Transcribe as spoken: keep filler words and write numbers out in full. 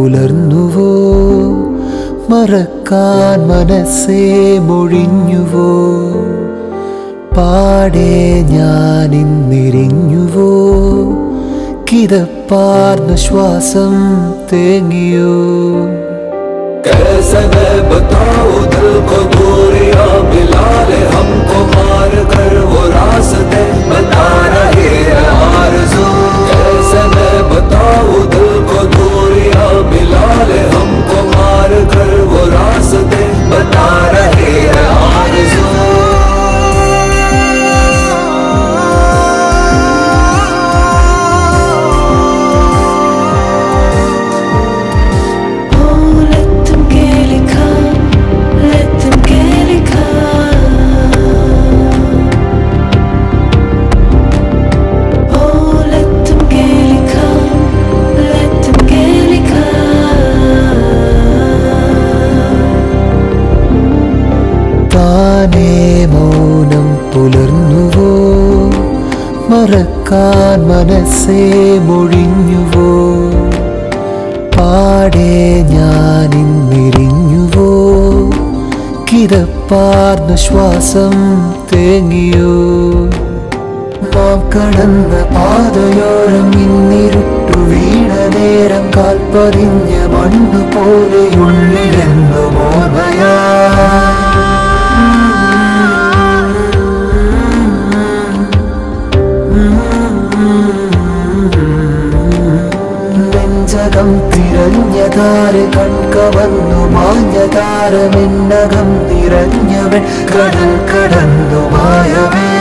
പുലർന്നുവോ മറക്കാൻ മനസ്സേ മൊഴിഞ്ഞുവോ പാടെ ഞാൻ ഇന്നിരിഞ്ഞുവോ കിതപ്പാർന്ന ശ്വാസം തേങ്ങിയോ कैसे मैं बताऊं दिल को दूरियां मिला ले हमको मार कर वो रास्ते बता रही है आरज़ू कैसे मैं बताऊं दिल को दूरियां मिला ले हमको मार कर वो रास्ते बता रही है आरज़ू മൗനം പുലർന്നുവോ മറക്കാൻ മനസ്സേ മൊഴിഞ്ഞുവോ പാടെ ഞാൻ ഇന്നിരിഞ്ഞുവോ കിതപ്പാർന്ന ശ്വാസം തേങ്ങിയോ നാം കടന്ന പാതയോരം ഇന്നിരുട്ടു വീണ നേരം കാൽപ്പതിഞ്ഞ മണ്ണു പോലെ ഉള്ളിലെന്നു ഓർമ്മയാ നെഞ്ചകം തിരഞ്ഞതാര് കൺകവന്നു മാഞ്ഞതാരമെന്നകം നിറഞ്ഞവൻ കടൽ കടന്നു മായവേ